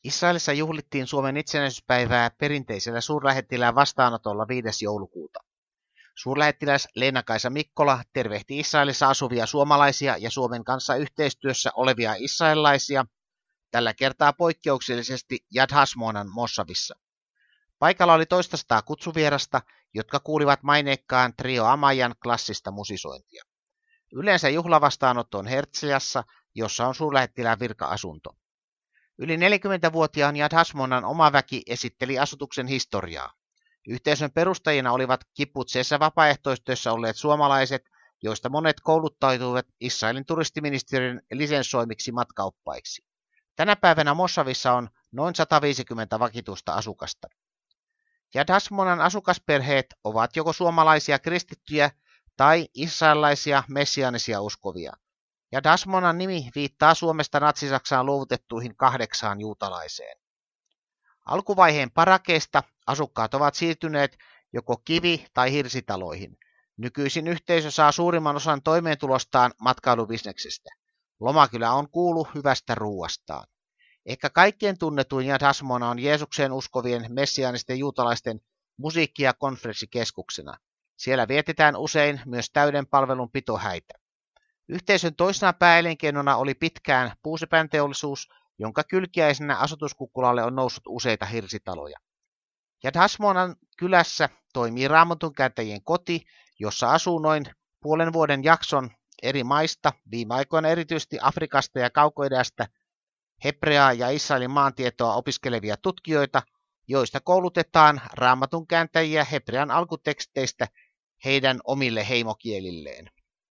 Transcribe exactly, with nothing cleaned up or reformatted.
Israelissa juhlittiin Suomen itsenäisyyspäivää perinteisellä suurlähettilään vastaanotolla viides joulukuuta. Suurlähettiläs Leena-Kaisa Mikkola tervehti Israelissa asuvia suomalaisia ja Suomen kanssa yhteistyössä olevia israelilaisia, tällä kertaa poikkeuksellisesti Yad Hashmonan Moshavissa. Paikalla oli toistasataa kutsuvierasta, jotka kuulivat maineikkaan Trio Amajan klassista musisointia. Yleensä juhlavastaanotto on Herzliassa, jossa on suurlähettilään virka-asunto. Yli neljäkymmentävuotiaan Yad Hashmonan oma väki esitteli asutuksen historiaa. Yhteisön perustajina olivat kibbutzissa vapaaehtoistyössä olleet suomalaiset, joista monet kouluttautuivat Israelin turistiministeriön lisenssoimiksi matkaoppaiksi. Tänä päivänä Moshavissa on noin sataviisikymmentä vakituista asukasta. Yad Hashmonan asukasperheet ovat joko suomalaisia kristittyjä tai israelilaisia messiaanisia uskovia. Yad Hashmonan nimi viittaa Suomesta natsi-Saksaan luovutettuihin kahdeksaan juutalaiseen. Alkuvaiheen parakeista asukkaat ovat siirtyneet joko kivi- tai hirsitaloihin. Nykyisin yhteisö saa suurimman osan toimeentulostaan matkailubisneksestä. Lomakylä on kuulu hyvästä ruuastaan. Ehkä kaikkien tunnetuin Yad Hashmona on Jeesukseen uskovien messiaanisten juutalaisten musiikki- ja konferenssikeskuksena. Siellä vietetään usein myös täyden palvelun pitohäitä. Yhteisön toisena pääelinkeinona oli pitkään puusepänteollisuus, jonka kylkiäisenä asutuskukkulalle on noussut useita hirsitaloja. Yad Hashmonan kylässä toimii Raamattunkääntäjien koti, jossa asuu noin puolen vuoden jakson eri maista, viime aikoina erityisesti Afrikasta ja Kaukoidästä, hebreaa ja Israelin maantietoa opiskelevia tutkijoita, joista koulutetaan Raamattunkääntäjiä hebrean alkuteksteistä heidän omille heimokielilleen.